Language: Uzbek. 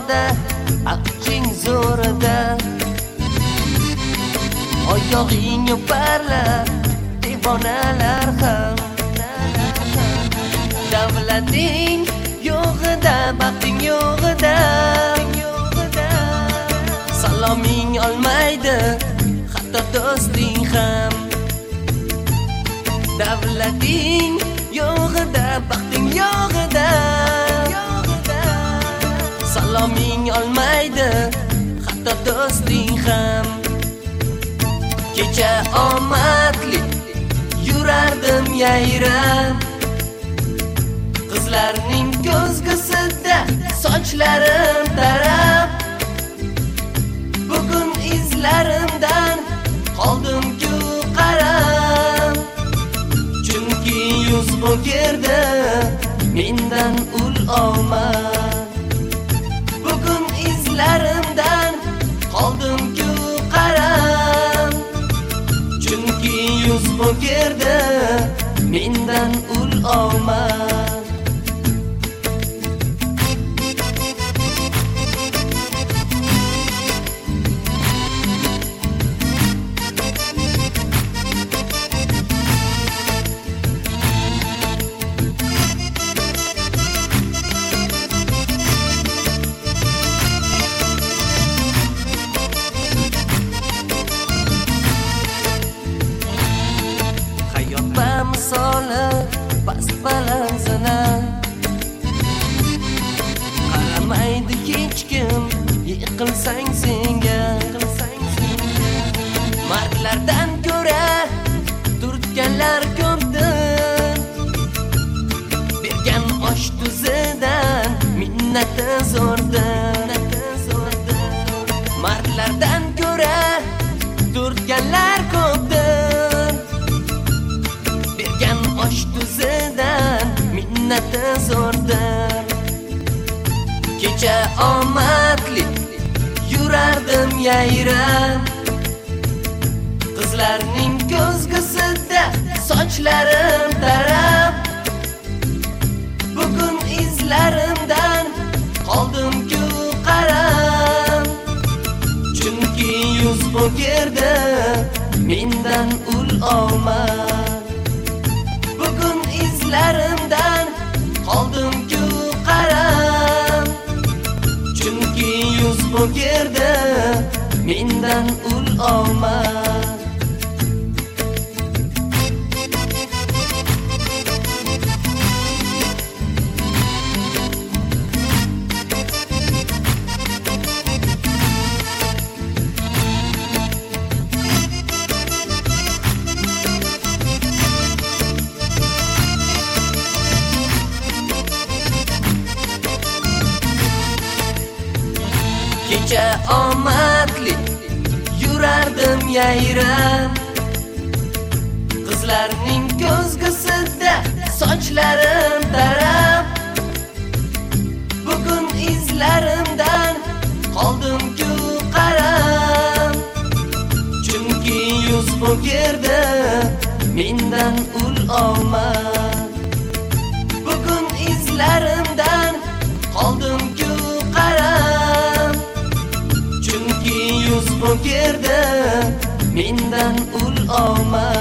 bog'da, aqching zo'rida. Oyog'ing parlar, devonalar ham. Davlating yo'g'ida, baxting yo'g'ida. Saloming olmaydi, hatto do'sting ham. Davlating yo'g'ida, baxting yo'g'ida. Saloming olmaydi, hatto do'sting ham. Kecha omadli yurardim yayrab, qizlarning ko'zgusida sochlarim tarab. Bugun izlarimdan qoldim-ku qarab, chunki yuz o'girdi mendan ul omad. Bugun izlarimdan qoldim-ku qarab, chunki yuz o'girdi mendan ul omad. Misoli past balanzana, qaramaydi hech kim yiqilsang senga. Mardlardan ko'ra turtganlar ko'pdir, bergan osh tuzidan minnati zo'rdir. Mardlardan ko'ra turtganlar ko'pdir, osh tuzidan minnati zo'rdir. Kecha omadli yurardim yayrab, qizlarning ko'zgusida sochlarim tarab. Bugun izlarimdan qoldim-ku qarab, chunki yuz o'girdi mendan ul omad. Bugun izlarimdan qoldim-ku qarab, chunki yuz o'girdi mendan ul omad. Kecha omadli yurardim yayrab, qizlarning ko'zgusida sochlarim tarab. Bugun izlarimdan qoldim-ku qarab, chunki yuz o'girdi mendan ul omad. Bugun izlarimdan qoldim-ku qarab, chunki yuz o'girdi mendan ul omad.